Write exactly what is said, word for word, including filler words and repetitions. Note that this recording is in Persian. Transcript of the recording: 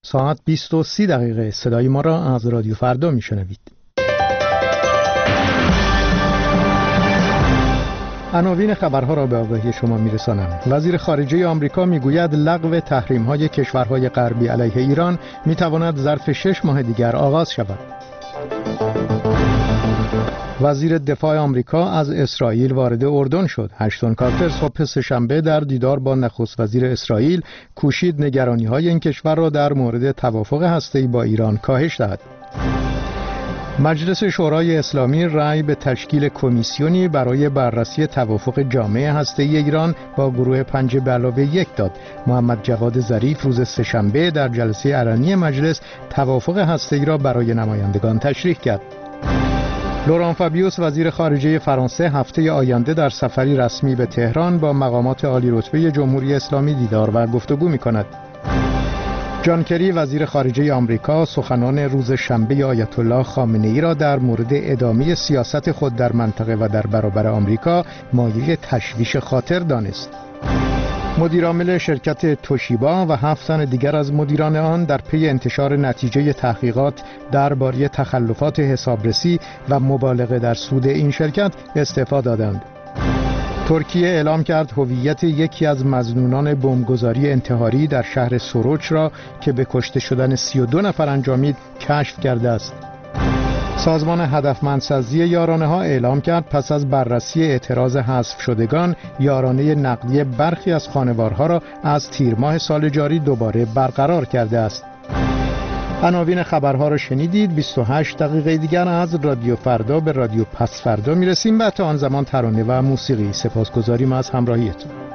ساعت بیست و سی دقیقه. صدای ما را از رادیو فردا میشنوید. عناوین خبرها را به آگاهی شما میرسانم. وزیر خارجه آمریکا میگوید لغو تحریم‌های کشورهای غربی علیه ایران میتواند ظرف شش ماه دیگر آغاز شود. وزیر دفاع آمریکا از اسرائیل وارد اردن شد. اشتون کارتر صبح سه‌شنبه در دیدار با نخست وزیر اسرائیل کوشید نگرانی‌های این کشور را در مورد توافق هسته‌ای با ایران کاهش دهد. مجلس شورای اسلامی رأی به تشکیل کمیسیونی برای بررسی توافق جامع هسته‌ای ایران با گروه پنج به علاوه یک داد. محمد جواد ظریف روز سه‌شنبه در جلسه علنی مجلس توافق هسته‌ای را برای نمایندگان تشریح کرد. لوران فابیوس وزیر خارجه فرانسه هفته آینده در سفری رسمی به تهران با مقامات عالی رتبه جمهوری اسلامی دیدار و گفتگو می‌کند. جان کری وزیر خارجه آمریکا سخنان روز شنبه آیت الله خامنه‌ای را در مورد ادامه سیاست خود در منطقه و در برابر آمریکا مایه تشویش خاطر دانست. مدیرعامل شرکت توشیبا و هفت تن دیگر از مدیران آن در پی انتشار نتیجه تحقیقات درباره تخلفات حسابرسی و مبالغه در سود این شرکت استعفا دادند. ترکیه اعلام کرد هویت یکی از مظنونان بمبگذاری انتحاری در شهر سروچ را که به کشته شدن سی و دو نفر انجامید کشف کرده است. سازمان هدفمندسازی یارانه ها اعلام کرد پس از بررسی اعتراض حذف شدگان یارانه نقدی برخی از خانوارها را از تیر ماه سال جاری دوباره برقرار کرده است. عناوین خبرها را شنیدید. بیست و هشت دقیقه دیگر از رادیو فردا به رادیو پس فردا میرسیم و تا آن زمان ترانه و موسیقی. سپاسگزاریم از همراهیتون.